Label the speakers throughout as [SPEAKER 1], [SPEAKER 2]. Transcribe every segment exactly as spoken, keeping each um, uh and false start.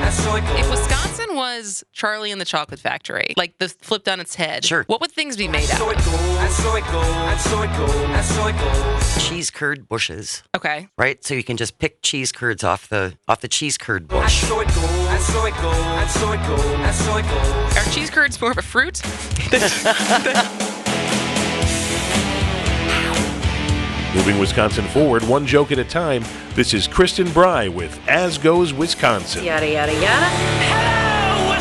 [SPEAKER 1] If Wisconsin was Charlie and the Chocolate Factory, like the flipped on its head,
[SPEAKER 2] Sure.
[SPEAKER 1] what would things be made out of?
[SPEAKER 2] Cheese curd bushes,
[SPEAKER 1] Okay.
[SPEAKER 2] right? So you can just pick cheese curds off the off the cheese curd bush.
[SPEAKER 1] Are cheese curds more of a fruit?
[SPEAKER 3] Moving Wisconsin forward, one joke at a time. This is Kristen Bry with As Goes Wisconsin.
[SPEAKER 4] Yada, yada, yada.
[SPEAKER 5] Hello,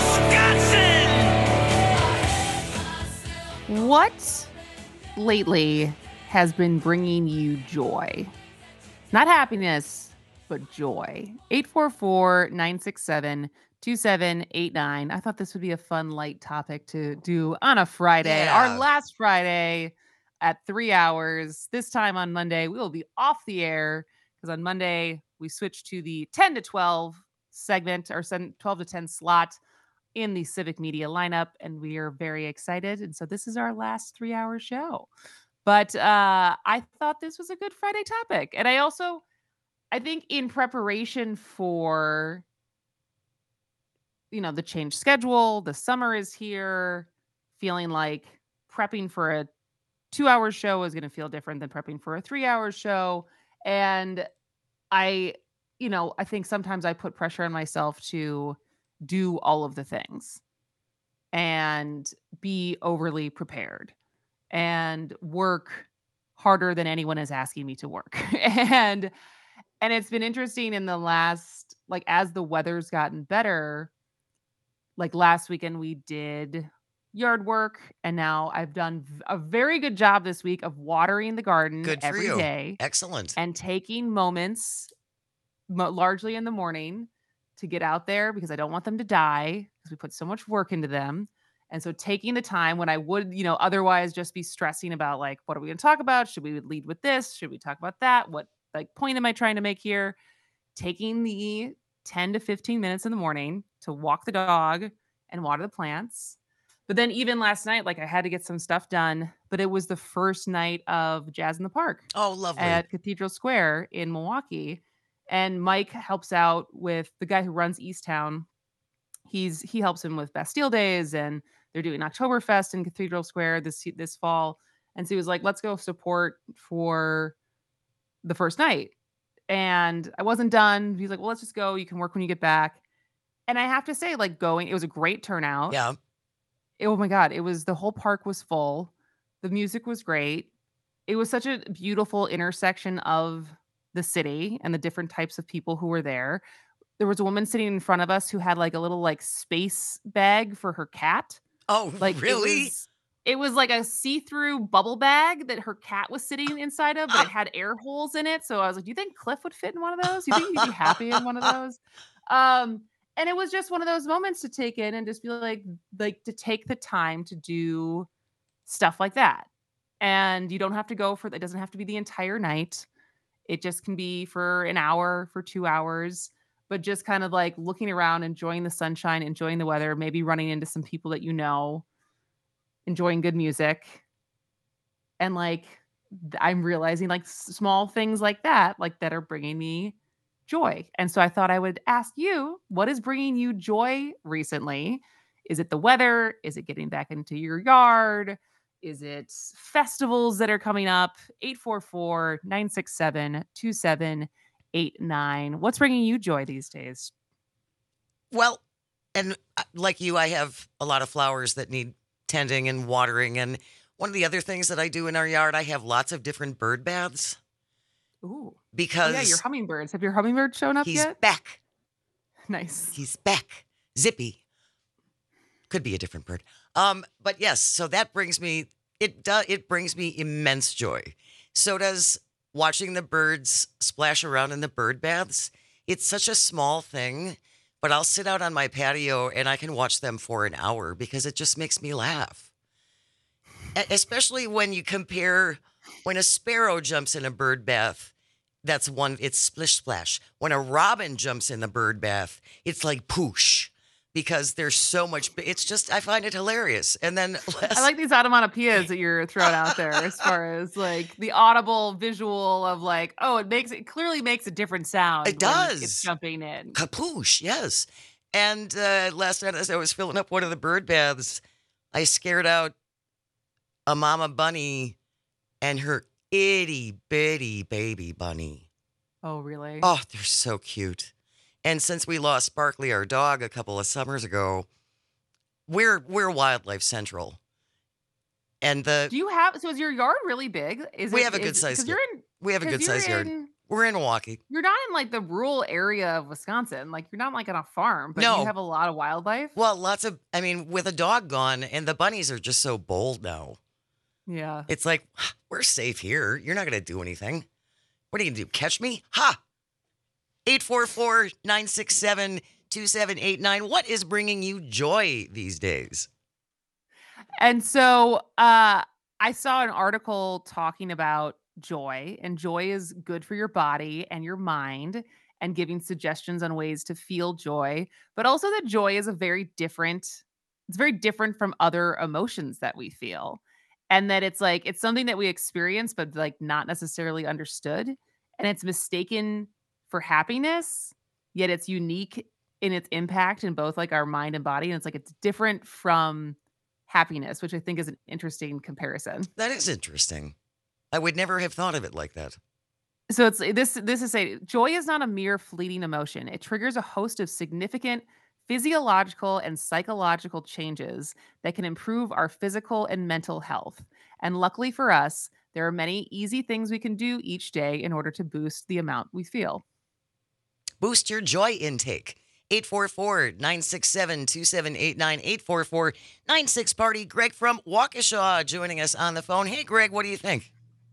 [SPEAKER 5] Wisconsin!
[SPEAKER 6] What lately has been bringing you joy? Not happiness, but joy. eight four four, nine six seven, two seven eight nine. I thought this would be a fun, light topic to do on a Friday.
[SPEAKER 2] Yeah.
[SPEAKER 6] Our last Friday at three hours. This time on Monday, we will be off the air because on Monday, we switched to the ten to twelve segment or twelve to ten slot in the Civic Media lineup, and we are very excited. And so this is our last three-hour show. But uh, I thought this was a good Friday topic. And I also, I think in preparation for, you know, the change schedule, the summer is here, feeling like prepping for a two-hour show is going to feel different than prepping for a three-hour show. And I, you know, I think sometimes I put pressure on myself to do all of the things and be overly prepared and work harder than anyone is asking me to work. and and it's been interesting in the last, like, as the weather's gotten better, like last weekend we did yard work, and now I've done v- a very good job this week of watering the garden
[SPEAKER 2] Good for
[SPEAKER 6] every
[SPEAKER 2] you.
[SPEAKER 6] day
[SPEAKER 2] Excellent.
[SPEAKER 6] and taking moments, mo- largely in the morning, to get out there because I don't want them to die because we put so much work into them. And so taking the time when I would, you know, otherwise just be stressing about, like, what are we going to talk about? Should we lead with this? Should we talk about that? What, like, point am I trying to make here? Taking the ten to fifteen minutes in the morning to walk the dog and water the plants. But then even last night, like, I had to get some stuff done, but it was the first night of Jazz in the Park
[SPEAKER 2] Oh, lovely.
[SPEAKER 6] at Cathedral Square in Milwaukee. And Mike helps out with the guy who runs Easttown. He's he helps him with Bastille Days, and they're doing Oktoberfest in Cathedral Square this this fall. And so he was like, let's go support for the first night. And I wasn't done. He's like, well, let's just go. You can work when you get back. And I have to say, like, going, it was a great turnout.
[SPEAKER 2] Yeah.
[SPEAKER 6] Oh my God. It was, the whole park was full. The music was great. It was such a beautiful intersection of the city and the different types of people who were there. There was a woman sitting in front of us who had like a little like space bag for her cat.
[SPEAKER 2] Oh,
[SPEAKER 6] Like
[SPEAKER 2] really?
[SPEAKER 6] It was, it was like a see-through bubble bag that her cat was sitting inside of, but it had air holes in it. So I was like, do you think Cliff would fit in one of those? You think he'd be happy in one of those? Um, and it was just one of those moments to take in and just be like, like to take the time to do stuff like that. And you don't have to go for, it doesn't have to be the entire night. It just can be for an hour, for two hours, but just kind of like looking around, enjoying the sunshine, enjoying the weather, maybe running into some people that you know, enjoying good music. And like, th- I'm realizing like s- small things like that, like that are bringing me joy. And so I thought I would ask you, what is bringing you joy recently? Is it the weather? Is it getting back into your yard? Is it festivals that are coming up? eight four four, nine six seven, two seven eight nine. What's bringing you joy these days?
[SPEAKER 2] Well, and uh, like you, I have a lot of flowers that need tending and watering. And one of the other things that I do in our yard, I have lots of different bird baths
[SPEAKER 6] Ooh. Oh,
[SPEAKER 2] because
[SPEAKER 6] yeah, your hummingbirds. Have your hummingbirds shown up
[SPEAKER 2] he's
[SPEAKER 6] yet?
[SPEAKER 2] back.
[SPEAKER 6] Nice.
[SPEAKER 2] He's back. Zippy. Could be a different bird. Um, but yes, so that brings me, it does, it brings me immense joy. So does watching the birds splash around in the bird baths. It's such a small thing, but I'll sit out on my patio and I can watch them for an hour because it just makes me laugh. E- Especially when you compare when a sparrow jumps in a bird bath, that's one, it's splish splash. When a robin jumps in the bird bath, it's like poosh because there's so much, it's just, I find it hilarious. And then last,
[SPEAKER 6] I like these onomatopoeias that you're throwing out there as far as like the audible visual of like, oh, it makes it clearly makes a different sound.
[SPEAKER 2] It
[SPEAKER 6] when
[SPEAKER 2] does.
[SPEAKER 6] It's jumping in.
[SPEAKER 2] Kapoosh, yes. And uh, last night, as I was filling up one of the bird baths, I scared out a mama bunny and her itty bitty baby bunny.
[SPEAKER 6] Oh, really?
[SPEAKER 2] Oh, they're so cute. And since we lost Sparkly, our dog, a couple of summers ago, we're we're Wildlife Central. And the
[SPEAKER 6] Do you have? So is your yard really big? Is
[SPEAKER 2] We
[SPEAKER 6] it?
[SPEAKER 2] have a good
[SPEAKER 6] is-
[SPEAKER 2] size
[SPEAKER 6] 'cause
[SPEAKER 2] yard.
[SPEAKER 6] you're in.
[SPEAKER 2] we have a
[SPEAKER 6] 'cause
[SPEAKER 2] good
[SPEAKER 6] you're
[SPEAKER 2] sized yard.
[SPEAKER 6] in-
[SPEAKER 2] We're in Milwaukee.
[SPEAKER 6] You're not in like the rural area of Wisconsin. Like you're not like on a farm, but
[SPEAKER 2] No.
[SPEAKER 6] you have a lot of wildlife.
[SPEAKER 2] Well, lots of, I mean, with a dog gone, and the bunnies are just so bold now.
[SPEAKER 6] Yeah.
[SPEAKER 2] It's like, we're safe here. You're not going to do anything. What are you going to do? Catch me? Ha! eight four four, nine six seven, two seven eight nine. What is bringing you joy these days?
[SPEAKER 6] And so uh, I saw an article talking about joy, and joy is good for your body and your mind, and giving suggestions on ways to feel joy, but also that joy is a very different, it's very different from other emotions that we feel. And that it's like, it's something that we experience, but like not necessarily understood. And it's mistaken for happiness, yet it's unique in its impact in both like our mind and body. And it's like, it's different from happiness, which I think is an interesting comparison.
[SPEAKER 2] That is interesting. I would never have thought of it like that.
[SPEAKER 6] So it's this this is saying joy is not a mere fleeting emotion. It triggers a host of significant physiological and psychological changes that can improve our physical and mental health. And luckily for us, there are many easy things we can do each day in order to boost the amount we feel.
[SPEAKER 2] Boost your joy intake. eight four four, nine six seven, two seven eight nine, eight four four, nine six party. Greg from Waukesha joining us on the phone. Hey, Greg, what do you think?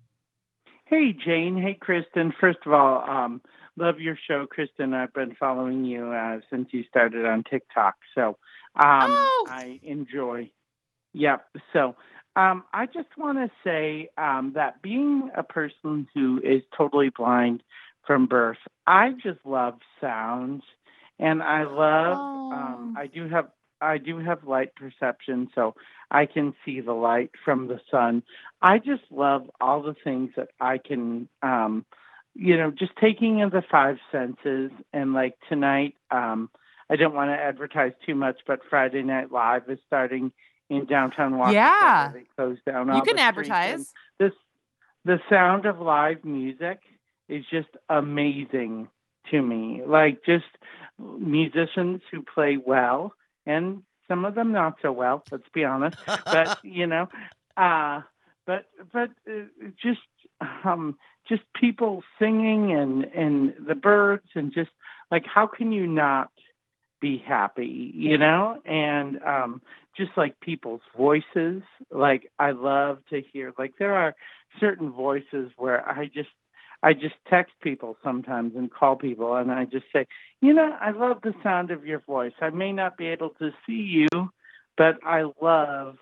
[SPEAKER 4] Hey, Jane. Hey, Kristen. First of all, um, love your show, Kristen. I've been following you uh, since you started on TikTok. So um,
[SPEAKER 6] Oh!
[SPEAKER 4] I enjoy. Yep. So um, I just want to say um, that being a person who is totally blind from birth, I just love sounds. And I love, um,
[SPEAKER 6] Oh.
[SPEAKER 4] I do have, I do have light perception, so I can see the light from the sun. I just love all the things that I can, um, you know, just taking in the five senses. And like tonight, um, I don't want to advertise too much, but Friday Night Live is starting in downtown Waukesha.
[SPEAKER 6] Yeah.
[SPEAKER 4] They closed down all
[SPEAKER 6] You
[SPEAKER 4] the
[SPEAKER 6] can
[SPEAKER 4] streets, and
[SPEAKER 6] advertise.
[SPEAKER 4] This, the sound of live music is just amazing to me. Like just musicians who play well, and some of them not so well, let's be honest. But you know, uh, but but uh, just um, just people singing and and the birds, and just like how can you not be happy, you know? And um, just like people's voices, like I love to hear. Like there are certain voices where I just I just text people sometimes and call people, and I just say, you know, I love the sound of your voice. I may not be able to see you, but I love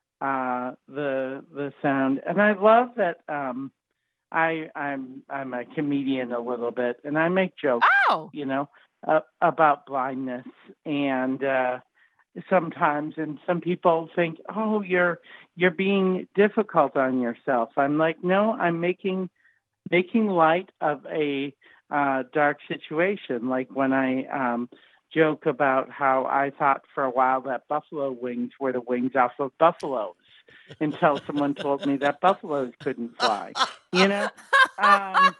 [SPEAKER 4] uh, the the sound, and I love that. Um, I I'm I'm a comedian a little bit, and I make jokes,
[SPEAKER 6] Oh.
[SPEAKER 4] you know, uh, about blindness, and uh, sometimes, and some people think, oh, you're you're being difficult on yourself. I'm like, no, I'm making making light of a uh, dark situation. Like when I um, joke about how I thought for a while that buffalo wings were the wings off of buffaloes until someone told me that buffaloes couldn't fly. You know, um,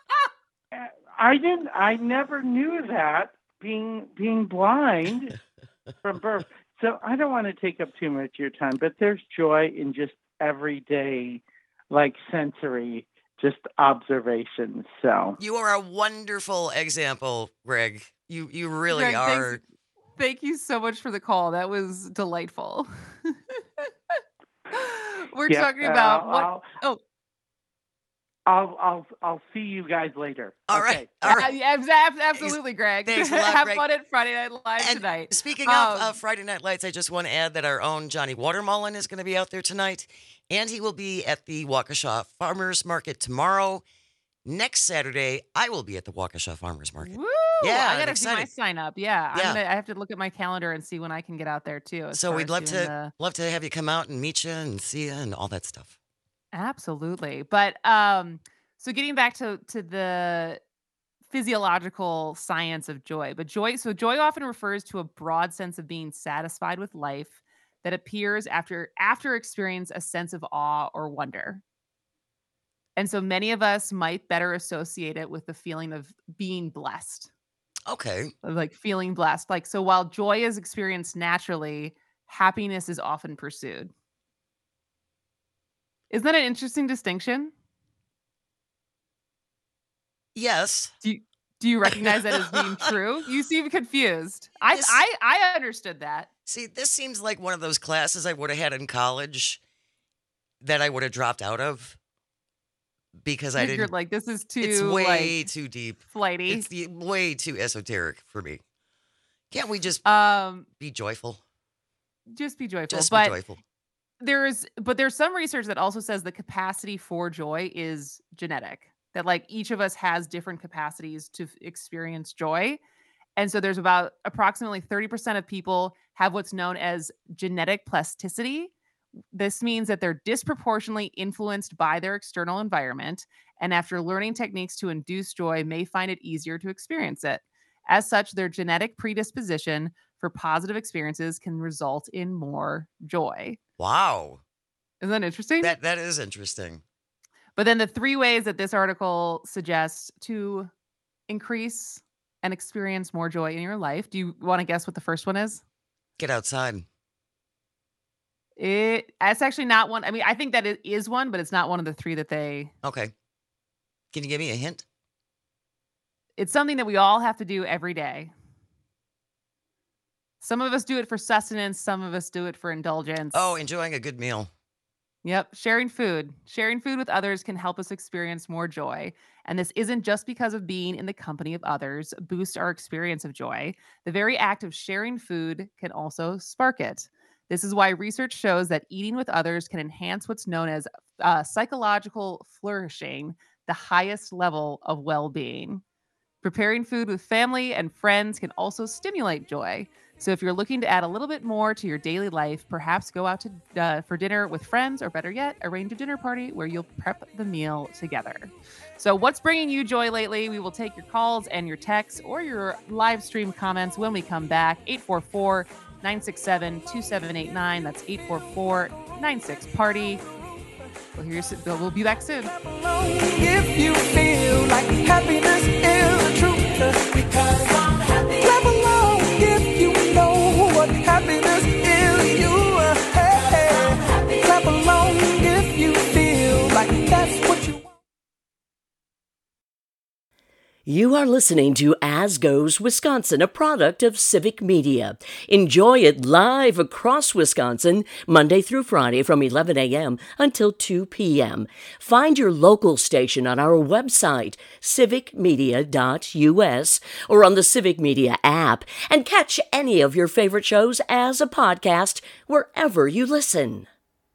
[SPEAKER 4] I didn't. I never knew that being being blind from birth. So I don't want to take up too much of your time, but there's joy in just everyday, like sensory, just observations. So
[SPEAKER 2] You are a wonderful example, Greg. You you really
[SPEAKER 6] Greg, thanks-
[SPEAKER 2] are.
[SPEAKER 6] Thank you so much for the call. That was delightful. We're
[SPEAKER 4] yeah,
[SPEAKER 6] talking
[SPEAKER 4] uh,
[SPEAKER 6] about what.
[SPEAKER 4] I'll,
[SPEAKER 6] oh.
[SPEAKER 4] I'll I'll I'll see you guys later.
[SPEAKER 2] All
[SPEAKER 4] Okay.
[SPEAKER 2] right. All right.
[SPEAKER 6] Yeah, abs- abs- absolutely, Greg.
[SPEAKER 2] Thanks a lot,
[SPEAKER 6] Have
[SPEAKER 2] Greg.
[SPEAKER 6] fun at Friday Night Live
[SPEAKER 2] And
[SPEAKER 6] tonight.
[SPEAKER 2] speaking of
[SPEAKER 6] Um,
[SPEAKER 2] uh, Friday Night Lights, I just want to add that our own Johnny Watermullen is going to be out there tonight, and he will be at the Waukesha Farmers Market tomorrow. Next Saturday, I will be at the Waukesha Farmers Market.
[SPEAKER 6] Woo!
[SPEAKER 2] Yeah,
[SPEAKER 6] I
[SPEAKER 2] I'm
[SPEAKER 6] gotta do my
[SPEAKER 2] excited.
[SPEAKER 6] sign up. Yeah,
[SPEAKER 2] Yeah.
[SPEAKER 6] I'm gonna. I have to look at my calendar and see when I can get out there too. as
[SPEAKER 2] So
[SPEAKER 6] far
[SPEAKER 2] we'd
[SPEAKER 6] as
[SPEAKER 2] love
[SPEAKER 6] doing
[SPEAKER 2] to
[SPEAKER 6] the-
[SPEAKER 2] love to have you come out and meet you and see you and all that stuff.
[SPEAKER 6] Absolutely. But um, so getting back to to the physiological science of joy. But joy, so joy often refers to a broad sense of being satisfied with life that appears after after experience a sense of awe or wonder. And so many of us might better associate it with the feeling of being blessed,
[SPEAKER 2] Okay.
[SPEAKER 6] of like feeling blessed. Like, so while joy is experienced naturally, happiness is often pursued. Isn't that an interesting distinction?
[SPEAKER 2] Yes.
[SPEAKER 6] Do you, do you recognize that as being true? You seem confused. I,
[SPEAKER 2] This-
[SPEAKER 6] I I understood that.
[SPEAKER 2] See, this seems like one of those classes I would have had in college that I would have dropped out of because I
[SPEAKER 6] You're
[SPEAKER 2] didn't.
[SPEAKER 6] like, this is too
[SPEAKER 2] It's way
[SPEAKER 6] like
[SPEAKER 2] too deep.
[SPEAKER 6] flighty.
[SPEAKER 2] It's the, way too esoteric for me. Can't we just
[SPEAKER 6] Um,
[SPEAKER 2] be joyful?
[SPEAKER 6] just be joyful.
[SPEAKER 2] Just
[SPEAKER 6] but
[SPEAKER 2] be joyful.
[SPEAKER 6] there's but there's some research that also says the capacity for joy is genetic. That like each of us has different capacities to f- experience joy. And so there's about approximately thirty percent of people have what's known as genetic plasticity. This means that they're disproportionately influenced by their external environment, and after learning techniques to induce joy, may find it easier to experience it. As such, their genetic predisposition for positive experiences can result in more joy.
[SPEAKER 2] Wow.
[SPEAKER 6] Isn't that interesting?
[SPEAKER 2] That that is interesting.
[SPEAKER 6] But then the three ways that this article suggests to increase and experience more joy in your life. Do you want to guess what the first one is?
[SPEAKER 2] Get outside.
[SPEAKER 6] It it's actually not one. I mean, I think that it is one, but it's not one of the three that they
[SPEAKER 2] Okay. Can you give me a hint?
[SPEAKER 6] it's something that we all have to do every day. Some of us do it for sustenance, some of us do it for indulgence.
[SPEAKER 2] Oh, enjoying a good meal.
[SPEAKER 6] Yep, sharing food. Sharing food with others can help us experience more joy. And this isn't just because of being in the company of others, boost our experience of joy. The very act of sharing food can also spark it. This is why research shows that eating with others can enhance what's known as uh, psychological flourishing, the highest level of well being. Preparing food with family and friends can also stimulate joy. So if you're looking to add a little bit more to your daily life, perhaps go out to uh, for dinner with friends, or better yet, arrange a dinner party where you'll prep the meal together. So what's bringing you joy lately? We will take your calls and your texts or your live stream comments when we come back. eight four four, nine six seven, two seven eight nine. That's eight four four, nine six, party. We'll, hear you, we'll be back soon.
[SPEAKER 5] If you feel like happiness is the truth, because I'm happy. Clap along if you know what happiness is. You, hey, hey. Clap along if you feel like that's what you want.
[SPEAKER 7] You are listening to As Goes Wisconsin, a product of Civic Media. Enjoy it live across Wisconsin, Monday through Friday from eleven a.m. until two p.m. Find your local station on our website, civic media dot u s, or on the Civic Media app, and catch any of your favorite shows as a podcast wherever you listen.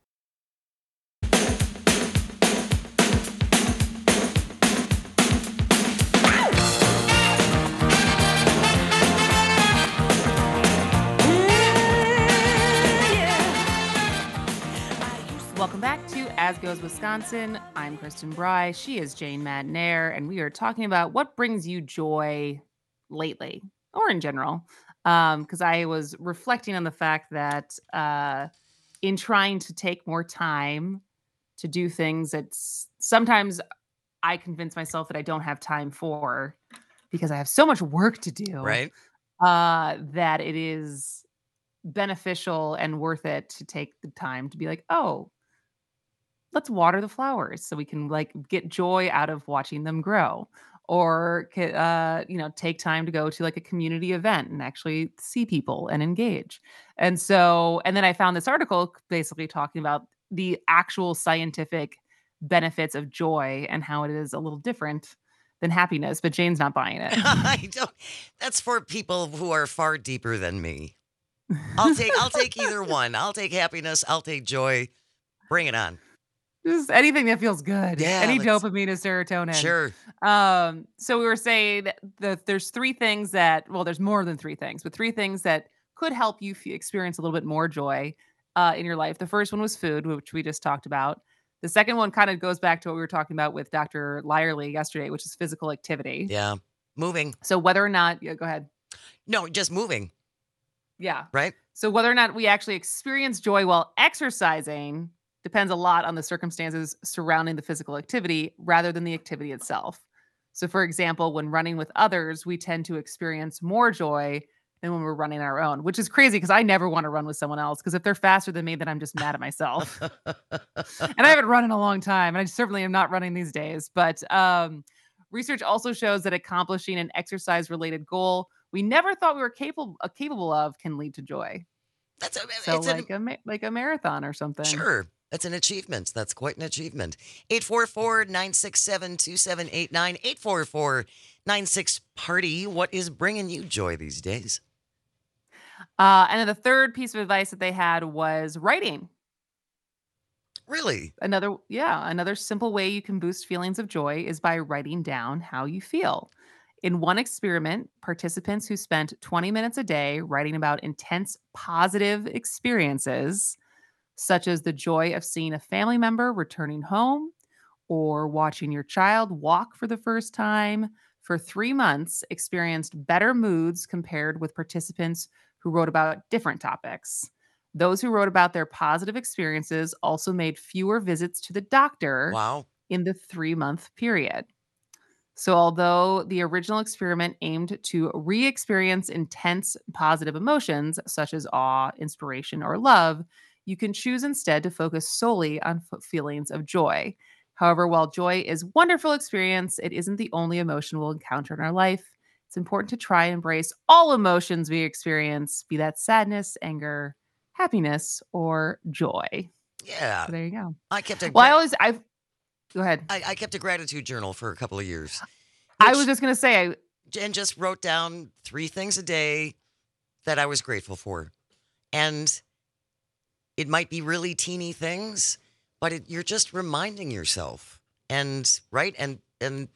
[SPEAKER 6] Welcome back to As Goes Wisconsin. I'm Kristen Bry. She is Jane Madnair, and we are talking about what brings you joy lately, or in general. Because I was reflecting on the fact that uh, in trying to take more time to do things that s- sometimes I convince myself that I don't have time for because I have so much work to do.
[SPEAKER 2] Right?
[SPEAKER 6] Uh, that it is beneficial and worth it to take the time to be like, oh, let's water the flowers so we can like get joy out of watching them grow, or ca- uh you know, take time to go to like a community event and actually see people and engage. And so, and then I found this article basically talking about the actual scientific benefits of joy and how it is a little different than happiness, but Jane's not buying it.
[SPEAKER 2] I don't. That's for people who are far deeper than me. I'll take. I'll take either one. I'll take happiness. I'll take joy. Bring it on.
[SPEAKER 6] Just anything that feels good.
[SPEAKER 2] Yeah,
[SPEAKER 6] Any
[SPEAKER 2] let's-
[SPEAKER 6] dopamine or serotonin.
[SPEAKER 2] Sure.
[SPEAKER 6] Um, so we were saying that the, there's three things that, well, there's more than three things, but three things that could help you f- experience a little bit more joy uh, in your life. The first one was food, which we just talked about. The second one kind of goes back to what we were talking about with Doctor Lyerly yesterday, which is physical activity.
[SPEAKER 2] Yeah. Moving.
[SPEAKER 6] So whether or not, yeah, go ahead.
[SPEAKER 2] No, just moving,
[SPEAKER 6] Yeah.
[SPEAKER 2] right?
[SPEAKER 6] So whether or not we actually experience joy while exercising depends a lot on the circumstances surrounding the physical activity rather than the activity itself. So for example, when running with others, we tend to experience more joy than when we're running our own, which is crazy because I never want to run with someone else because if they're faster than me, then I'm just mad at myself. And I haven't run in a long time, and I certainly am not running these days. But um, research also shows that accomplishing an exercise-related goal we never thought we were capable uh, capable of can lead to joy.
[SPEAKER 2] That's a,
[SPEAKER 6] So
[SPEAKER 2] it's
[SPEAKER 6] like
[SPEAKER 2] an,
[SPEAKER 6] a ma- like a marathon or something.
[SPEAKER 2] sure. That's an achievement. That's quite an achievement. eight four four, nine six seven, two seven eight nine. eight four four, nine six party. What is bringing you joy these days?
[SPEAKER 6] Uh, and then the third piece of advice that they had was writing.
[SPEAKER 2] Really?
[SPEAKER 6] Another, yeah, another simple way you can boost feelings of joy is by writing down how you feel. In one experiment, participants who spent twenty minutes a day writing about intense positive experiences, such as the joy of seeing a family member returning home or watching your child walk for the first time, for three months experienced better moods compared with participants who wrote about different topics. Those who wrote about their positive experiences also made fewer visits to the doctor
[SPEAKER 2] Wow.
[SPEAKER 6] in the three month period. So, although the original experiment aimed to re experience intense positive emotions such as awe, inspiration, or love, you can choose instead to focus solely on f- feelings of joy. However, while joy is a wonderful experience, it isn't the only emotion we'll encounter in our life. It's important to try and embrace all emotions we experience, be that sadness, anger, happiness, or joy.
[SPEAKER 2] Yeah.
[SPEAKER 6] So there you go.
[SPEAKER 2] I kept a
[SPEAKER 6] Well, I
[SPEAKER 2] gra-
[SPEAKER 6] always, I've, go ahead.
[SPEAKER 2] I, I kept a gratitude journal for a couple of years.
[SPEAKER 6] I
[SPEAKER 2] which-
[SPEAKER 6] was just going to say, I,
[SPEAKER 2] and just wrote down three things a day that I was grateful for. And it might be really teeny things, but it, you're just reminding yourself and right and and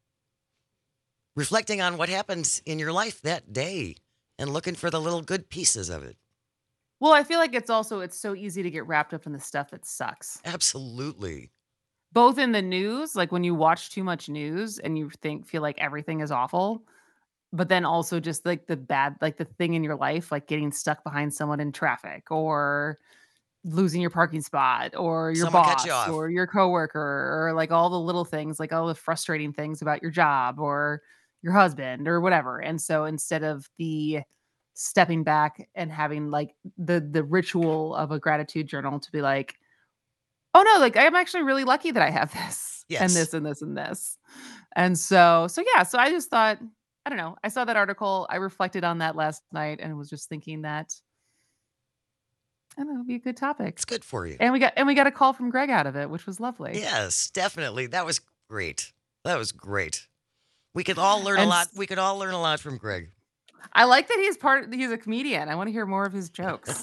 [SPEAKER 2] reflecting on what happened in your life that day and looking for the little good pieces of it.
[SPEAKER 6] well, I feel like it's also, it's so easy to get wrapped up in the stuff that sucks.
[SPEAKER 2] Absolutely.
[SPEAKER 6] Both in the news, like when you watch too much news and you think, feel like everything is awful, but then also just like the bad, like the thing in your life, like getting stuck behind someone in traffic or losing your parking spot or your
[SPEAKER 2] Someone cut
[SPEAKER 6] boss
[SPEAKER 2] you off.
[SPEAKER 6] or your coworker or like all the little things, like all the frustrating things about your job or your husband or whatever. And so instead of the stepping back and having like the the ritual of a gratitude journal to be like, oh no, like I'm actually really lucky that I have this and
[SPEAKER 2] Yes.
[SPEAKER 6] this and this and this. And so so yeah, so I just thought, I don't know, I saw that article, I reflected on that last night and was just thinking that I don't know, it'd be a good topic.
[SPEAKER 2] It's good for you.
[SPEAKER 6] And we got and we got a call from Greg out of it, which was lovely.
[SPEAKER 2] Yes, definitely. That was great. That was great. We could all learn a
[SPEAKER 6] And
[SPEAKER 2] lot.
[SPEAKER 6] s-
[SPEAKER 2] We could all learn a lot from Greg.
[SPEAKER 6] I like that he's part he's a comedian. I want to hear more of his jokes.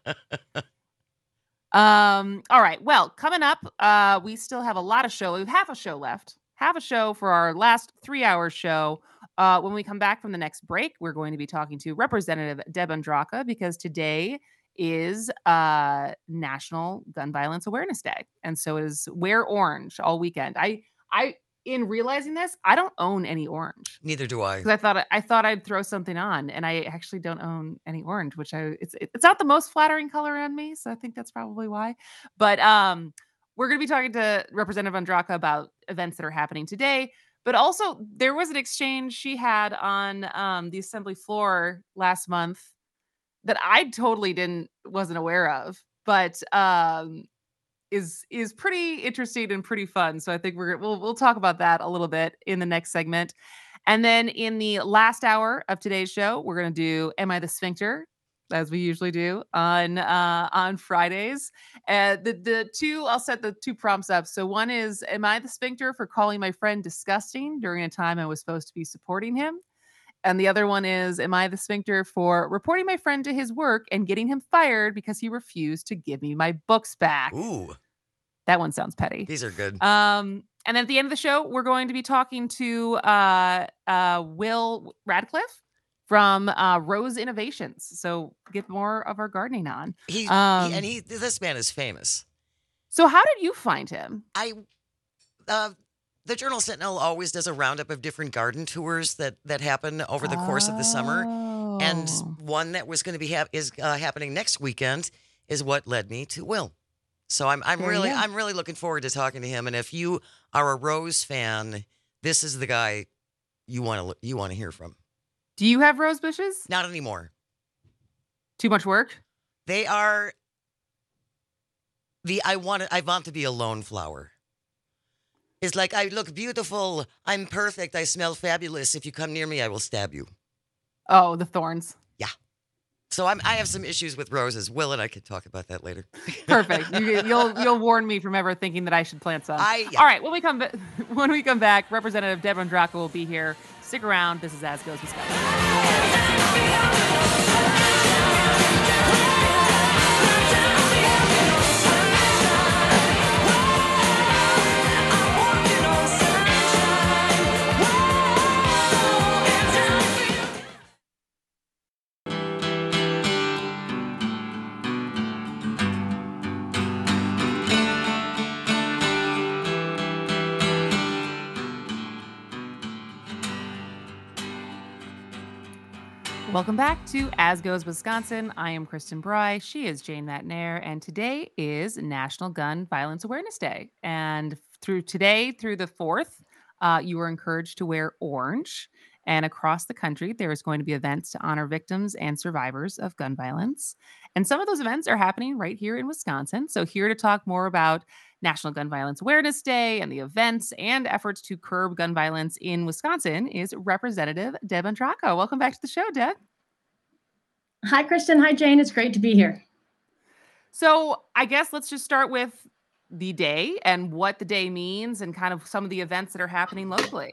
[SPEAKER 6] Um, all right. Well, coming up, uh, we still have a lot of show. We have half a show left. Half a show for our last three-hour show. Uh, when we come back from the next break, we're going to be talking to Representative Deb Andraka because today is uh National Gun Violence Awareness Day. And so is Wear Orange all weekend. I I in realizing this, I don't own any orange.
[SPEAKER 2] Neither do I.
[SPEAKER 6] Because I thought I thought I'd throw something on, and I actually don't own any orange, which I it's it's not the most flattering color on me, so I think that's probably why. But um, we're going to be talking to Representative Andraka about events that are happening today. But also, there was an exchange she had on um, the assembly floor last month that I totally didn't wasn't aware of, but um, is is pretty interesting and pretty fun. So I think we're we'll we'll talk about that a little bit in the next segment. And then in the last hour of today's show, we're going to do Am I the Sphincter? As we usually do on uh, on Fridays. Uh, the the two I'll set the two prompts up. So one is, am I the sphincter for calling my friend disgusting during a time I was supposed to be supporting him? And the other one is, am I the sphincter for reporting my friend to his work and getting him fired because he refused to give me my books back?
[SPEAKER 2] Ooh,
[SPEAKER 6] That one sounds petty.
[SPEAKER 2] these are good.
[SPEAKER 6] Um, and then at the end of the show, we're going to be talking to uh, uh, Will Radcliffe from uh, Rose Innovations. So get more of our gardening on.
[SPEAKER 2] He,
[SPEAKER 6] um,
[SPEAKER 2] he and he. This man is famous.
[SPEAKER 6] So how did you find him?
[SPEAKER 2] I, uh, the Journal Sentinel always does a roundup of different garden tours that that happen over the course of the summer, and
[SPEAKER 6] Oh.
[SPEAKER 2] one that was going to be hap- is uh, happening next weekend is what led me to Will. So I'm I'm
[SPEAKER 6] There you
[SPEAKER 2] really
[SPEAKER 6] go.
[SPEAKER 2] I'm really looking forward to talking to him. And if you are a Rose fan, this is the guy you want to you want to hear from.
[SPEAKER 6] Do you have rose bushes?
[SPEAKER 2] Not anymore.
[SPEAKER 6] Too much work?
[SPEAKER 2] They are the I want I want to be a lone flower. It's like I look beautiful, I'm perfect, I smell fabulous. If you come near me, I will stab you.
[SPEAKER 6] Oh, the thorns.
[SPEAKER 2] So I'm I have some issues with roses. Will and I could talk about that later.
[SPEAKER 6] Perfect. You, you'll you'll warn me from ever thinking that I should plant some.
[SPEAKER 2] I yeah.
[SPEAKER 6] All right. When we come ba- when we come back, Representative Deb Andraco will be here. Stick around. This is As Goes Wisconsin. Welcome back to As Goes Wisconsin. I am Kristen Bry. She is Jane Matnair, and today is National Gun Violence Awareness Day. And through today, through the fourth, uh, you are encouraged to wear orange. And across the country, there is going to be events to honor victims and survivors of gun violence. And some of those events are happening right here in Wisconsin. So here to talk more about National Gun Violence Awareness Day and the events and efforts to curb gun violence in Wisconsin is Representative Deb Andraco. Welcome back to the show, Deb.
[SPEAKER 8] Hi, Kristen. Hi, Jane. It's great to be here.
[SPEAKER 6] So I guess let's just start with the day and what the day means and kind of some of the events that are happening locally.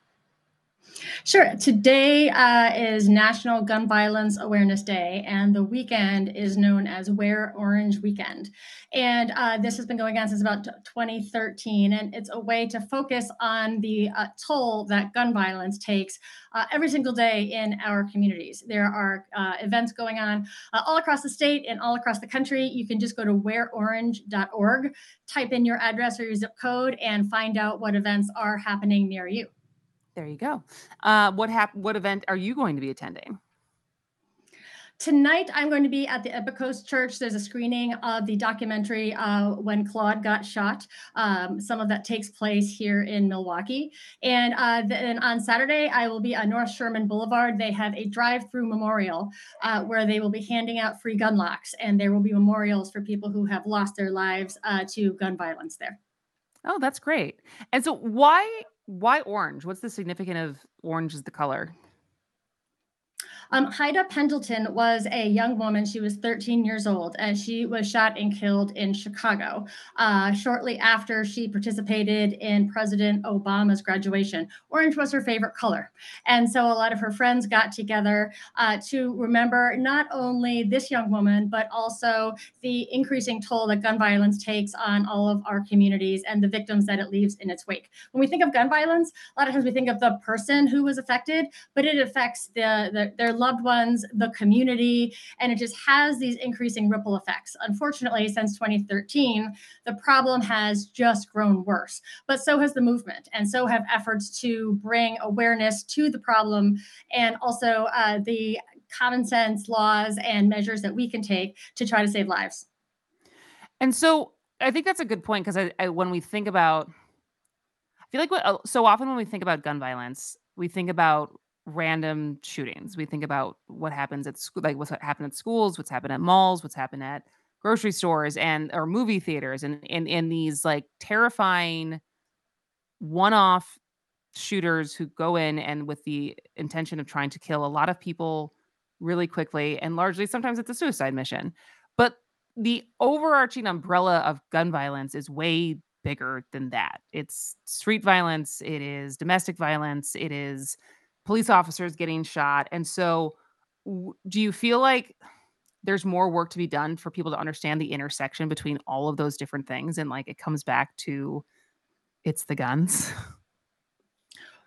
[SPEAKER 8] Sure. Today uh, is National Gun Violence Awareness Day, and the weekend is known as Wear Orange Weekend. And uh, this has been going on since about twenty thirteen, and it's a way to focus on the uh, toll that gun violence takes uh, every single day in our communities. There are uh, events going on uh, all across the state and all across the country. You can just go to wear orange dot org, type in your address or your zip code, and find out what events are happening near you.
[SPEAKER 6] There you go. Uh, what hap- What event are you going to be attending?
[SPEAKER 8] Tonight, I'm going to be at the Epicos Church. There's a screening of the documentary uh, When Claude Got Shot. Um, some of that takes place here in Milwaukee. And uh, then on Saturday, I will be on North Sherman Boulevard. They have a drive-through memorial uh, where they will be handing out free gun locks. And there will be memorials for people who have lost their lives uh, to gun violence there.
[SPEAKER 6] Oh, that's great. And so why why orange? What's the significance of orange as the color?
[SPEAKER 8] Um, Haida Pendleton was a young woman. She was thirteen years old, and she was shot and killed in Chicago uh, shortly after she participated in President Obama's graduation. Orange was her favorite color. And so a lot of her friends got together uh, to remember not only this young woman, but also the increasing toll that gun violence takes on all of our communities and the victims that it leaves in its wake. When we think of gun violence, a lot of times we think of the person who was affected, but it affects the, the their loved ones, the community, and it just has these increasing ripple effects. Unfortunately, since twenty thirteen, the problem has just grown worse, but so has the movement, and so have efforts to bring awareness to the problem, and also uh, the common sense laws and measures that we can take to try to save lives.
[SPEAKER 6] And so I think that's a good point because I, I, when we think about, I feel like what, uh, so often when we think about gun violence, we think about random shootings. We think about what happens at school, like what's happened at schools, what's happened at malls, what's happened at grocery stores and or movie theaters, and in in these like terrifying one-off shooters who go in and with the intention of trying to kill a lot of people really quickly, and largely sometimes it's a suicide mission. But the overarching umbrella of gun violence is way bigger than that. It's street violence, it is domestic violence, it is police officers getting shot. And so w- do you feel like there's more work to be done for people to understand the intersection between all of those different things? And like it comes back to it's the guns.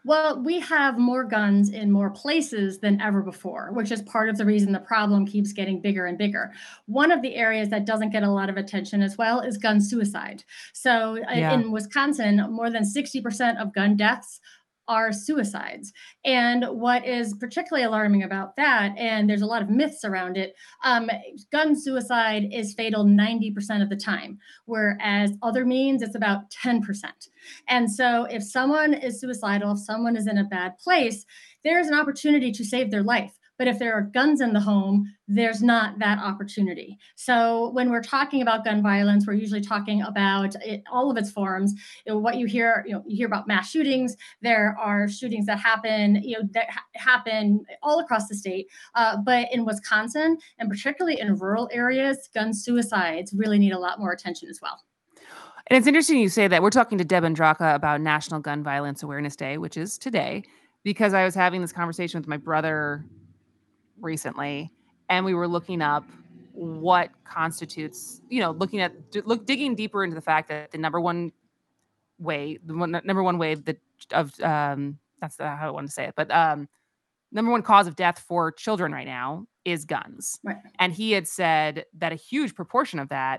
[SPEAKER 8] Well, we have more guns in more places than ever before, which is part of the reason the problem keeps getting bigger and bigger. One of the areas that doesn't get a lot of attention as well is gun suicide. So uh,
[SPEAKER 6] Yeah.
[SPEAKER 8] in Wisconsin, more than sixty percent of gun deaths are suicides. And what is particularly alarming about that, and there's a lot of myths around it, um, gun suicide is fatal ninety percent of the time, whereas other means it's about ten percent. And so if someone is suicidal, if someone is in a bad place, there's an opportunity to save their life. But if there are guns in the home, there's not that opportunity. So when we're talking about gun violence, we're usually talking about it, all of its forms. You know, what you hear, you know, you hear about mass shootings. There are shootings that happen, you know, that ha- happen all across the state. Uh, but in Wisconsin, and particularly in rural areas, gun suicides really need a lot more attention as well.
[SPEAKER 6] And it's interesting you say that. We're talking to Deb Andraka about National Gun Violence Awareness Day, which is today, because I was having this conversation with my brother recently, and we were looking up what constitutes, you know, looking at, d- look, digging deeper into the fact that the number one way, the one, number one way that of, um, that's the, how I want to say it, but um, number one cause of death for children right now is guns.
[SPEAKER 8] Right.
[SPEAKER 6] And he had said that a huge proportion of that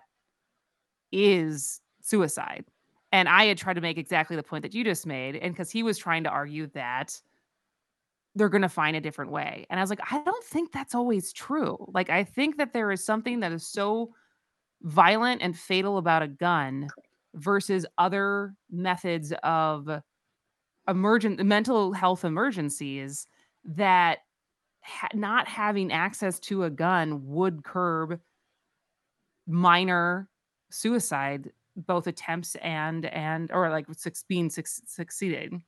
[SPEAKER 6] is suicide. And I had tried to make exactly the point that you just made. And because he was trying to argue that they're going to find a different way. And I was like, I don't think that's always true. Like, I think that there is something that is so violent and fatal about a gun versus other methods of emergent mental health emergencies that ha- not having access to a gun would curb minor suicide, both attempts and and or like six, being suc succeeded.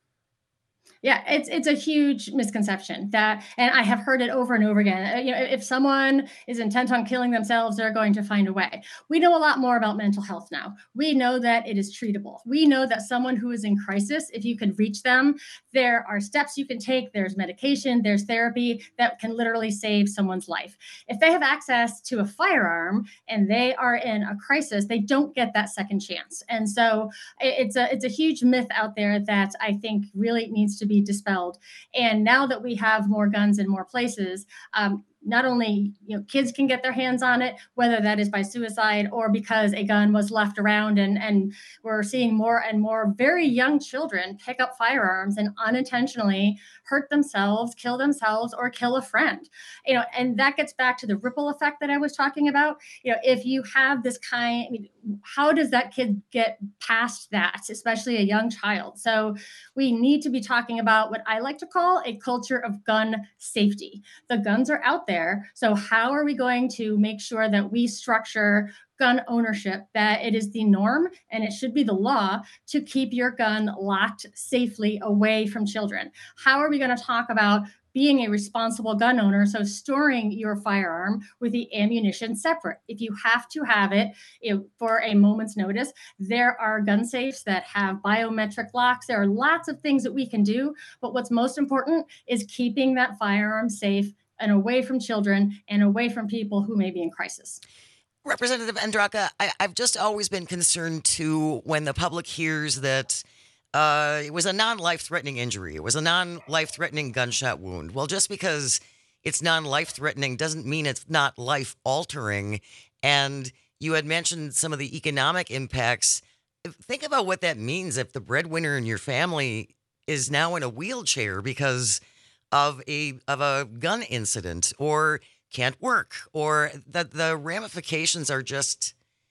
[SPEAKER 8] Yeah, it's it's a huge misconception that, and I have heard it over and over again. uh, You know, if someone is intent on killing themselves, they're going to find a way. We know a lot more about mental health now. We know that it is treatable. We know that someone who is in crisis, if you can reach them, there are steps you can take. There's medication, there's therapy that can literally save someone's life. If they have access to a firearm and they are in a crisis, they don't get that second chance. And so i- it's a it's a huge myth out there that I think really needs to be dispelled. And now that we have more guns in more places, um, not only, you know, kids can get their hands on it, whether that is by suicide or because a gun was left around, and and we're seeing more and more very young children pick up firearms and unintentionally hurt themselves, kill themselves, or kill a friend. You know, and that gets back to the ripple effect that I was talking about. You know, if you have this kind, I mean, how does that kid get past that, especially a young child? So we need to be talking about what I like to call a culture of gun safety. The guns are out there. So how are we going to make sure that we structure gun ownership, that it is the norm and it should be the law to keep your gun locked safely away from children? How are we going to talk about being a responsible gun owner, so storing your firearm with the ammunition separate? If you have to have it, you know, for a moment's notice, there are gun safes that have biometric locks. There are lots of things that we can do, but what's most important is keeping that firearm safe and away from children and away from people who may be in crisis.
[SPEAKER 2] Representative Andraka, I, I've just always been concerned too when the public hears that uh, it was a non-life-threatening injury. It was a non-life-threatening gunshot wound. Well, just because it's non-life-threatening doesn't mean it's not life-altering. And you had mentioned some of the economic impacts. Think about what that means if the breadwinner in your family is now in a wheelchair because of a of a gun incident, or can't work, or that the ramifications are just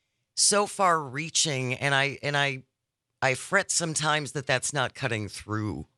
[SPEAKER 2] so far reaching. And I and I I fret sometimes that that's not cutting through.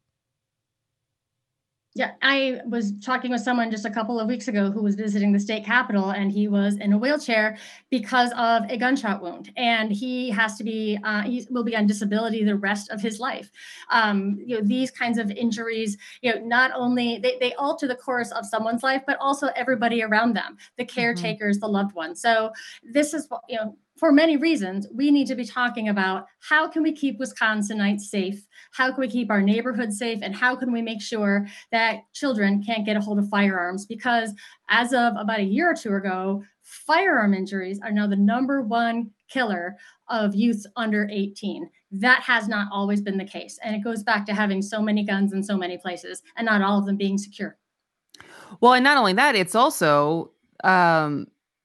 [SPEAKER 8] Yeah, I was talking with someone just a couple of weeks ago who was visiting the state capitol, and he was in a wheelchair because of a gunshot wound, and he has to be uh, he will be on disability the rest of his life. Um, you know, these kinds of injuries, you know, not only they, they alter the course of someone's life, but also everybody around them, the caretakers, the loved ones. So this is what, you know, for many reasons, we need to be talking about how can we keep Wisconsinites safe? How can we keep our neighborhoods safe? And how can we make sure that children can't get a hold of firearms? Because as of about a year or two ago, firearm injuries are now the number one killer of youths under eighteen. That has not always been the case. And it goes back to having so many guns in so many places and not all of them being secure.
[SPEAKER 6] Well, and not only that, it's also um,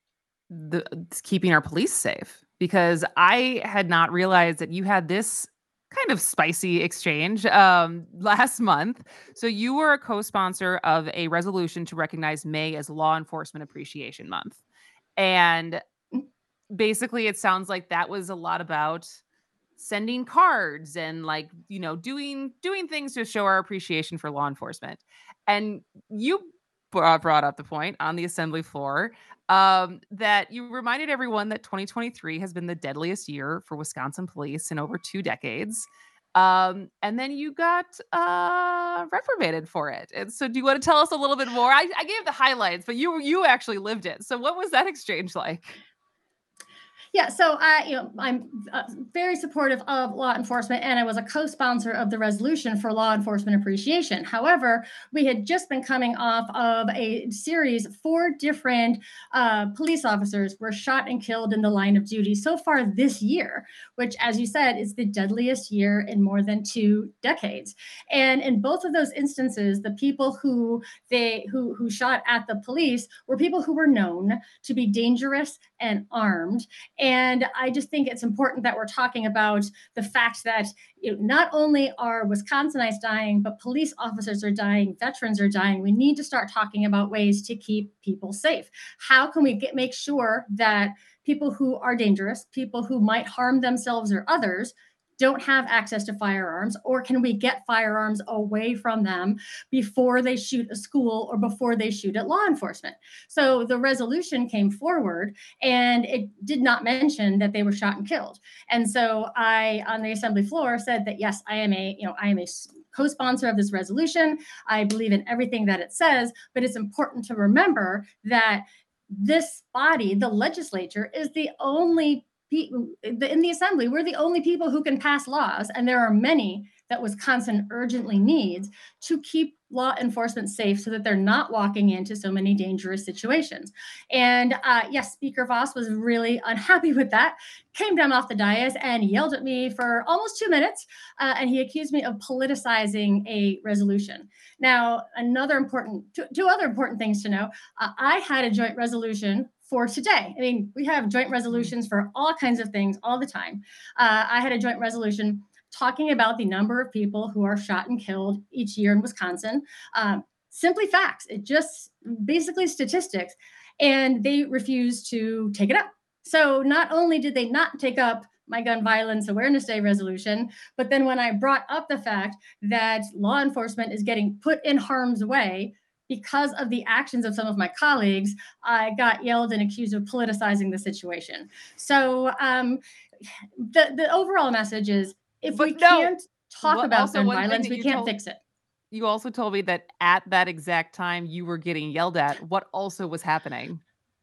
[SPEAKER 6] the it's keeping our police safe, because I had not realized that you had this kind of spicy exchange um, last month. So you were a co-sponsor of a resolution to recognize May as Law Enforcement Appreciation Month. And basically it sounds like that was a lot about sending cards and like, you know, doing doing things to show our appreciation for law enforcement. And you brought up the point on the assembly floor um, that you reminded everyone that twenty twenty-three has been the deadliest year for Wisconsin police in over two decades. Um, and then you got uh, reprimanded for it. And so do you want to tell us a little bit more? I, I gave the highlights, but you you actually lived it. So what was that exchange like?
[SPEAKER 8] Yeah, so I, you know, I'm uh, very supportive of law enforcement, and I was a co-sponsor of the resolution for law enforcement appreciation. However, we had just been coming off of a series, four different uh, police officers were shot and killed in the line of duty so far this year, which, as you said, is the deadliest year in more than two decades. And in both of those instances, the people who they who who shot at the police were people who were known to be dangerous and armed. And I just think it's important that we're talking about the fact that, you know, not only are Wisconsinites dying, but police officers are dying, veterans are dying. We need to start talking about ways to keep people safe. How can we get make sure that people who are dangerous, people who might harm themselves or others, don't have access to firearms, or can we get firearms away from them before they shoot a school or before they shoot at law enforcement? So the resolution came forward and it did not mention that they were shot and killed. And so I, on the assembly floor, said that, yes, I am a, you know, I am a co-sponsor of this resolution. I believe in everything that it says, but it's important to remember that this body, the legislature, is the only in the assembly, we're the only people who can pass laws, and there are many that Wisconsin urgently needs to keep law enforcement safe so that they're not walking into so many dangerous situations. And uh, yes, Speaker Voss was really unhappy with that, came down off the dais and yelled at me for almost two minutes, uh, and he accused me of politicizing a resolution. Now, another important, two, two other important things to know, uh, I had a joint resolution for today. I mean, we have joint resolutions for all kinds of things all the time. Uh, I had a joint resolution talking about the number of people who are shot and killed each year in Wisconsin. Um, simply facts. It just basically statistics. And they refused to take it up. So not only did they not take up my Gun Violence Awareness Day resolution, but then when I brought up the fact that law enforcement is getting put in harm's way because of the actions of some of my colleagues, I got yelled and accused of politicizing the situation. So um, the, the overall message is, if
[SPEAKER 6] but
[SPEAKER 8] we
[SPEAKER 6] no,
[SPEAKER 8] can't talk
[SPEAKER 6] well,
[SPEAKER 8] about gun violence, we can't
[SPEAKER 6] told,
[SPEAKER 8] fix it.
[SPEAKER 6] You also told me that at that exact time you were getting yelled at. What also was happening?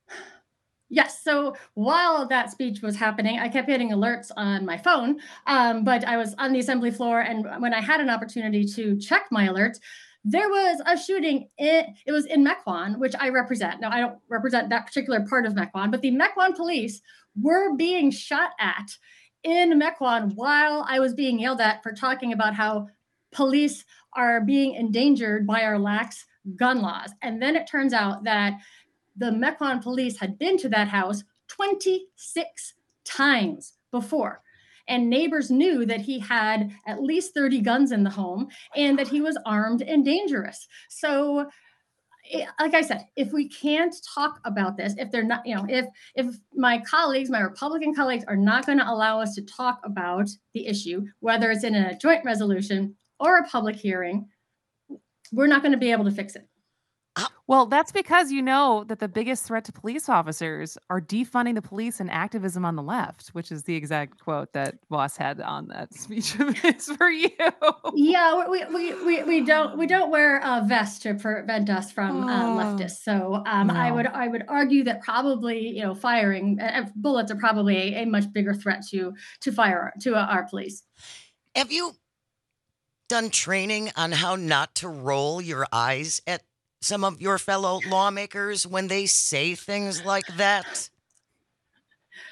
[SPEAKER 8] Yes. So while that speech was happening, I kept getting alerts on my phone, um, but I was on the assembly floor. And when I had an opportunity to check my alerts, there was a shooting. In, it was in Mequon, which I represent. Now, I don't represent that particular part of Mequon, but the Mequon police were being shot at in Mequon while I was being yelled at for talking about how police are being endangered by our lax gun laws. And then it turns out that the Mequon police had been to that house twenty-six times before. And neighbors knew that he had at least thirty guns in the home and that he was armed and dangerous. So, like I said, if we can't talk about this, if they're not, you know, if if my colleagues, my Republican colleagues are not going to allow us to talk about the issue, whether it's in a joint resolution or a public hearing, we're not going to be able to fix it.
[SPEAKER 6] Well, that's because you know that the biggest threat to police officers are defunding the police and activism on the left, which is the exact quote that Voss had on that speech of his for you.
[SPEAKER 8] Yeah, we we, we, we don't we don't wear a vest to prevent us from uh, leftists. So um,
[SPEAKER 6] No.
[SPEAKER 8] I would I would argue that probably, you know, firing uh, bullets are probably a, a much bigger threat to to fire to uh, our police.
[SPEAKER 2] Have you done training on how not to roll your eyes at some of your fellow lawmakers when they say things like that?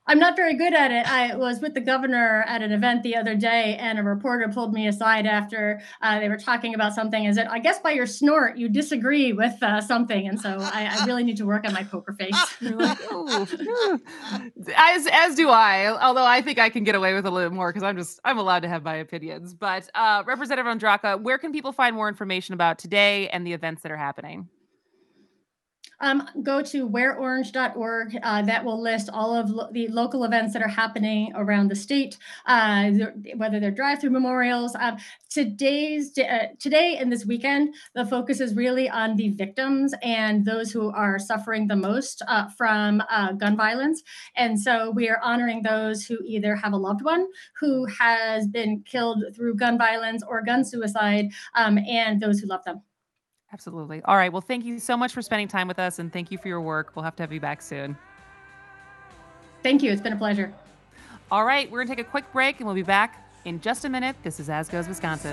[SPEAKER 8] I'm not very good at it. I was with the governor at an event the other day, and a reporter pulled me aside after uh, they were talking about something and said, I guess by your snort, you disagree with uh, something. And so I, I really need to work on my poker face.
[SPEAKER 6] You're like, "Ooh." as as do I. Although I think I can get away with a little more because I'm just I'm allowed to have my opinions. But uh, Representative Andraka, where can people find more information about today and the events that are happening?
[SPEAKER 8] Um, go to wear orange dot org. Uh, that will list all of lo- the local events that are happening around the state, uh, th- whether they're drive-through memorials. Um, today's uh, today and this weekend, the focus is really on the victims and those who are suffering the most uh, from uh, gun violence. And so we are honoring those who either have a loved one who has been killed through gun violence or gun suicide, um, and those who love them.
[SPEAKER 6] Absolutely. All right. Well, thank you so much for spending time with us, and thank you for your work. We'll have to have you back soon.
[SPEAKER 8] Thank you. It's been a pleasure.
[SPEAKER 6] All right. We're going to take a quick break, and we'll be back in just a minute. This is As Goes Wisconsin.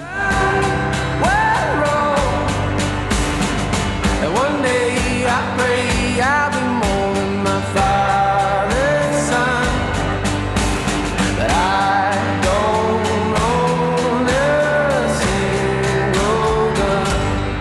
[SPEAKER 5] And one day I pray I'll be more than my father's son. But I don't own a single gun.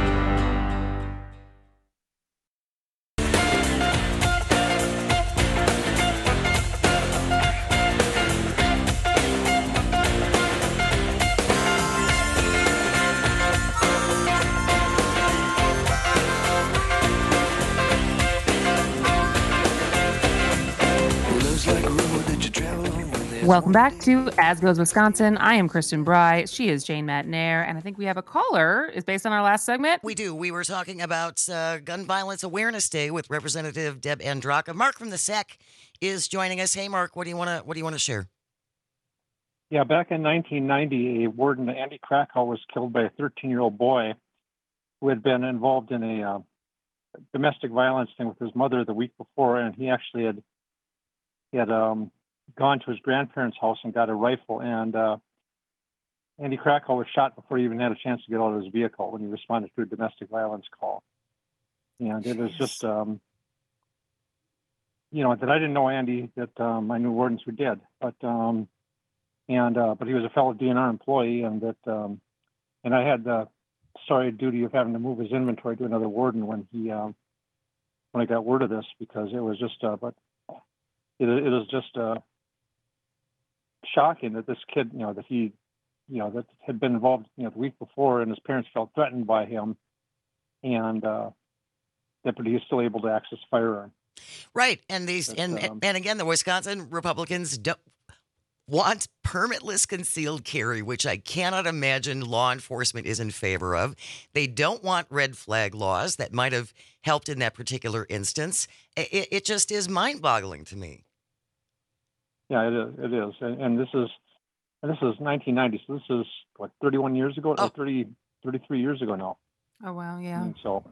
[SPEAKER 6] Welcome back to As Goes Wisconsin. I am Kristen Bry. She is Jane Matnair. And I think we have a caller. Is based on our last segment.
[SPEAKER 2] We do. We were talking about uh, Gun Violence Awareness Day with Representative Deb Andraka. Mark from the S E C is joining us. Hey, Mark, what do you want to what do you want to share?
[SPEAKER 9] Yeah, back in nineteen ninety, a warden, Andy Krakow, was killed by a thirteen-year-old boy who had been involved in a uh, domestic violence thing with his mother the week before, and he actually had he had um, gone to his grandparents' house and got a rifle, and uh, Andy Krakow was shot before he even had a chance to get out of his vehicle when he responded to a domestic violence call. And it was just, um, you know, that I didn't know Andy, that um, I knew wardens who did, but um, and uh, but he was a fellow D N R employee, and that um, and I had the sorry duty of having to move his inventory to another warden when he um, when I got word of this, because it was just, uh, but it it was just. Uh, shocking that this kid, you know, that he, you know, that had been involved, you know, the week before, and his parents felt threatened by him, and uh, that but he is still able to access a firearm.
[SPEAKER 2] Right, and these,
[SPEAKER 9] But,
[SPEAKER 2] and
[SPEAKER 9] um,
[SPEAKER 2] and again, the Wisconsin Republicans don't want permitless concealed carry, which I cannot imagine law enforcement is in favor of. They don't want red flag laws that might have helped in that particular instance. It, it just is mind-boggling to me.
[SPEAKER 9] Yeah, it is. It is, and, and this is, and this is nineteen ninety. So this is what thirty-one years ago,
[SPEAKER 2] Oh.
[SPEAKER 9] or thirty, thirty-three years ago now.
[SPEAKER 6] Oh, wow. Yeah.
[SPEAKER 9] And so,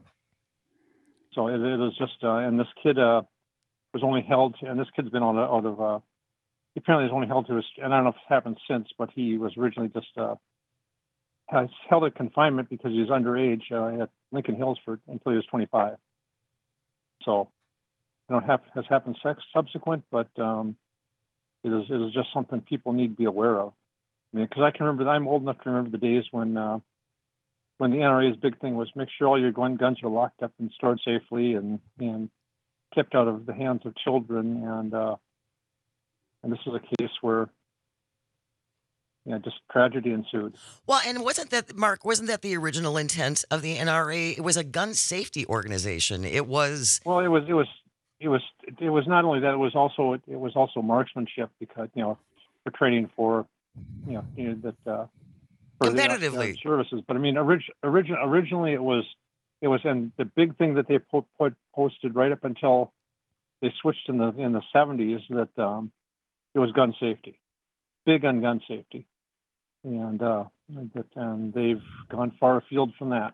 [SPEAKER 9] so it, it was just, uh, and this kid uh, was only held, and this kid's been on out of. Uh, he apparently was only held to his, and I don't know if it's happened since, but he was originally just uh, has held at confinement because he was underage uh, at Lincoln Hills for until he was twenty-five. So, you know, have, has happened sex subsequent, but. Um, It is, it is just something people need to be aware of. I mean, because I can remember, I'm old enough to remember the days when uh, when the N R A's big thing was make sure all your gun guns are locked up and stored safely and, and kept out of the hands of children. And uh, and this is a case where, you know, just tragedy ensued.
[SPEAKER 2] Well, and wasn't that, Mark, wasn't that the original intent of the N R A? It was a gun safety organization. It was...
[SPEAKER 9] Well, it was, it was, it was, it was not only that, it was also, it was also marksmanship, because, you know, for training for, you know, you know that, uh, for the, uh,
[SPEAKER 2] Competitively.
[SPEAKER 9] services. But I mean, orig- origin- originally it was, it was, and the big thing that they put, put posted right up until they switched in the, in the seventies, that, um, it was gun safety, big on gun safety. And, uh, that, and they've gone far afield from that.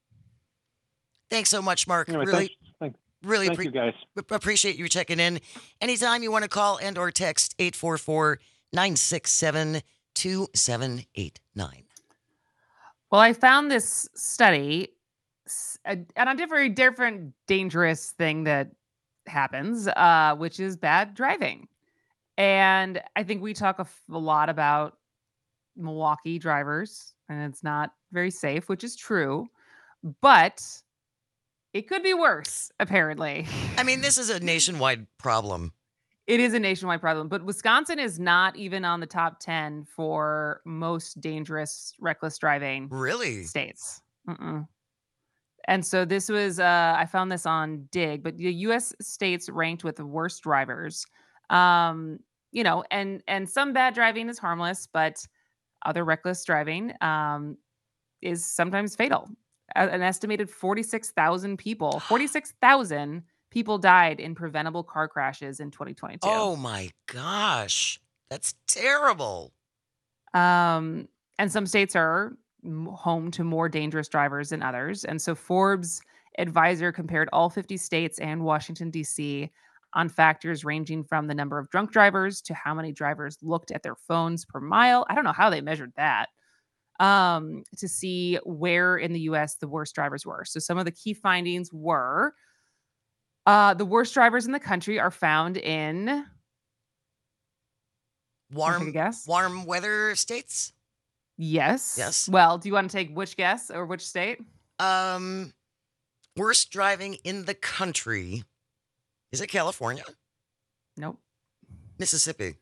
[SPEAKER 2] Thanks so much, Mark.
[SPEAKER 9] Anyway,
[SPEAKER 2] really,
[SPEAKER 9] thanks, thank,
[SPEAKER 2] really
[SPEAKER 9] thank
[SPEAKER 2] appre-
[SPEAKER 9] you guys.
[SPEAKER 2] appreciate you checking in. Anytime you want to call and or text eight four four, nine six seven, two seven eight nine.
[SPEAKER 6] Well, I found this study s- a- on a very different dangerous thing that happens, uh, which is bad driving. And I think we talk a, f- a lot about Milwaukee drivers, and it's not very safe, which is true, but it could be worse, apparently.
[SPEAKER 2] I mean, this is a nationwide problem.
[SPEAKER 6] It is a nationwide problem, but Wisconsin is not even on the top ten for most dangerous reckless driving
[SPEAKER 2] Really?
[SPEAKER 6] states. Mm-mm. And so this was, uh, I found this on Dig, but the U S states ranked with the worst drivers. Um, you know, and and some bad driving is harmless, but other reckless driving um, is sometimes fatal. A- An estimated forty-six thousand people, forty-six thousand people died in preventable car crashes in twenty twenty-two.
[SPEAKER 2] Oh my gosh. That's terrible.
[SPEAKER 6] Um, and some states are m- home to more dangerous drivers than others. And so Forbes advisor compared all fifty states and Washington, D C on factors ranging from the number of drunk drivers to how many drivers looked at their phones per mile. I don't know how they measured that. Um, to see where in the U S the worst drivers were. So some of the key findings were uh, the worst drivers in the country are found in Wanna take a
[SPEAKER 2] Warm,
[SPEAKER 6] guess?
[SPEAKER 2] warm weather states.
[SPEAKER 6] Yes.
[SPEAKER 2] Yes.
[SPEAKER 6] Well, do you want to take which guess or which state?
[SPEAKER 2] Um, worst driving in the country. Is it California?
[SPEAKER 6] Nope.
[SPEAKER 2] Mississippi.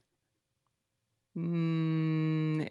[SPEAKER 6] Mm,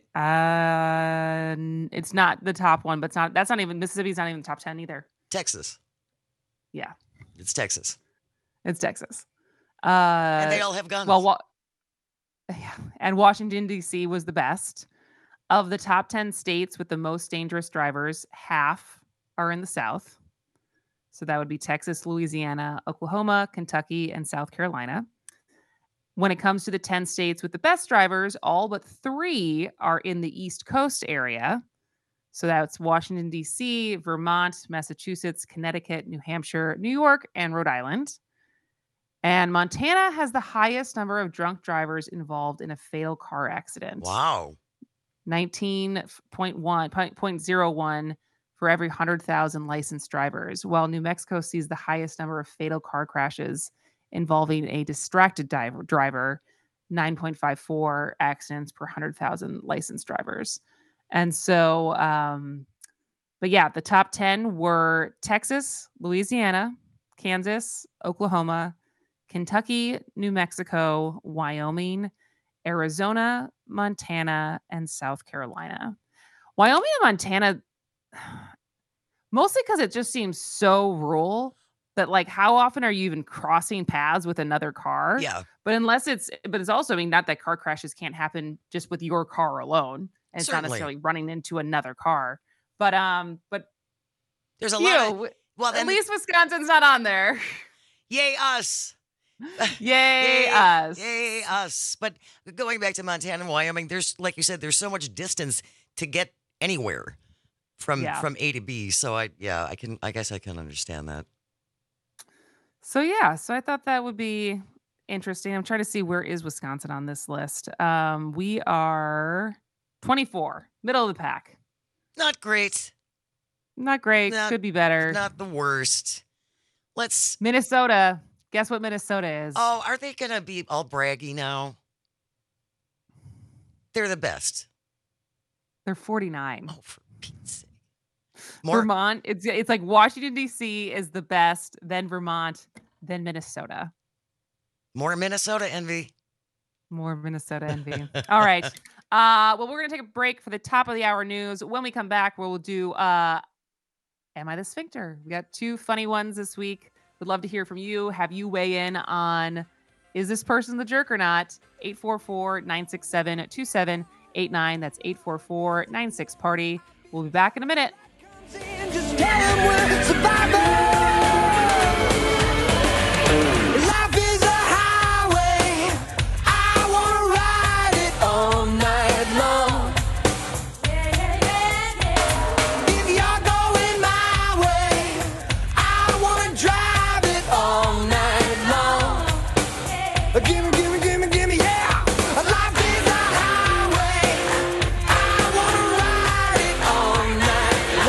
[SPEAKER 6] uh, n- it's not the top one, but it's not. That's not even Mississippi's not even the top ten either.
[SPEAKER 2] Texas.
[SPEAKER 6] Yeah,
[SPEAKER 2] It's Texas.
[SPEAKER 6] it's Texas. Uh,
[SPEAKER 2] And they all have guns.
[SPEAKER 6] well, wa- yeah, and Washington D C was the best of the top ten states with the most dangerous drivers. Half are in the South, so that would be Texas, Louisiana, Oklahoma, Kentucky, and South Carolina. When it comes to the ten states with the best drivers, all but three are in the East Coast area. So that's Washington, D C, Vermont, Massachusetts, Connecticut, New Hampshire, New York, and Rhode Island. And Montana has the highest number of drunk drivers involved in a fatal car accident.
[SPEAKER 2] wow.
[SPEAKER 6] nineteen point one, point zero one for every one hundred thousand licensed drivers, while New Mexico sees the highest number of fatal car crashes involving a distracted diver, driver, nine point five four accidents per one hundred thousand licensed drivers. And so, um, but yeah, the top ten were Texas, Louisiana, Kansas, Oklahoma, Kentucky, New Mexico, Wyoming, Arizona, Montana, and South Carolina. Wyoming and Montana, mostly because it just seems so rural that, like, how often are you even crossing paths with another car?
[SPEAKER 2] Yeah.
[SPEAKER 6] But unless it's, but it's also, I mean, not that car crashes can't happen just with your car alone. And it's not
[SPEAKER 2] Certainly.
[SPEAKER 6] necessarily running into another car. But, um, but
[SPEAKER 2] There's a
[SPEAKER 6] you,
[SPEAKER 2] lot of, well,
[SPEAKER 6] at
[SPEAKER 2] then,
[SPEAKER 6] least Wisconsin's not on there.
[SPEAKER 2] yay us.
[SPEAKER 6] Yay,
[SPEAKER 2] Yay,
[SPEAKER 6] us.
[SPEAKER 2] Yay, us. But going back to Montana and Wyoming, there's, like you said, there's so much distance to get anywhere from
[SPEAKER 6] Yeah.
[SPEAKER 2] from A to B. So I, yeah, I can, I guess I can understand that.
[SPEAKER 6] So yeah, so I thought that would be interesting. I'm trying to see where is Wisconsin on this list. Um, we are twenty-four, middle of the pack.
[SPEAKER 2] Not great.
[SPEAKER 6] Not great.
[SPEAKER 2] Not-
[SPEAKER 6] Could be better.
[SPEAKER 2] Not the worst. Let's.
[SPEAKER 6] Minnesota. Guess what Minnesota is?
[SPEAKER 2] Oh, are they gonna be all braggy now? They're the best.
[SPEAKER 6] They're forty-nine.
[SPEAKER 2] Oh, for Pete's sake. More.
[SPEAKER 6] Vermont. It's it's like Washington D C is the best, then Vermont, then Minnesota.
[SPEAKER 2] More Minnesota envy.
[SPEAKER 6] More Minnesota envy. All right. Uh, well, we're gonna take a break for the top of the hour news. When we come back, we'll do uh, Am I the Sphincter? We got two funny ones this week. Would love to hear from you. Have you weigh in on is this person the jerk or not? eight four four, nine six seven, two seven eight nine. That's eight four four, nine six party. We'll be back in a minute.
[SPEAKER 5] Just tell 'em we're survivors. Life is a highway. I wanna ride it all night long. If you're going my way, I wanna drive it all night long. Gimme, gimme, gimme, gimme, yeah. Life is a highway. I wanna ride it all night long.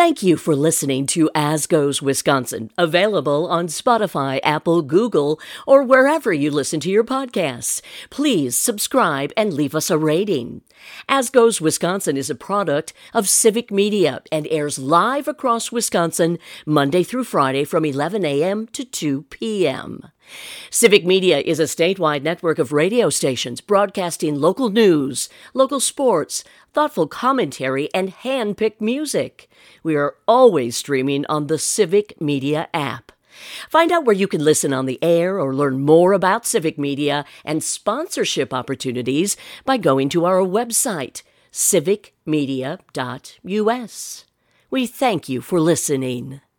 [SPEAKER 7] Thank you for listening to As Goes Wisconsin, available on Spotify, Apple, Google, or wherever you listen to your podcasts. Please subscribe and leave us a rating. As Goes Wisconsin is a product of Civic Media and airs live across Wisconsin Monday through Friday from eleven a.m. to two p.m. Civic Media is a statewide network of radio stations broadcasting local news, local sports, thoughtful commentary, and hand-picked music. We are always streaming on the Civic Media app. Find out where you can listen on the air or learn more about Civic Media and sponsorship opportunities by going to our website, civic media dot u s. We thank you for listening.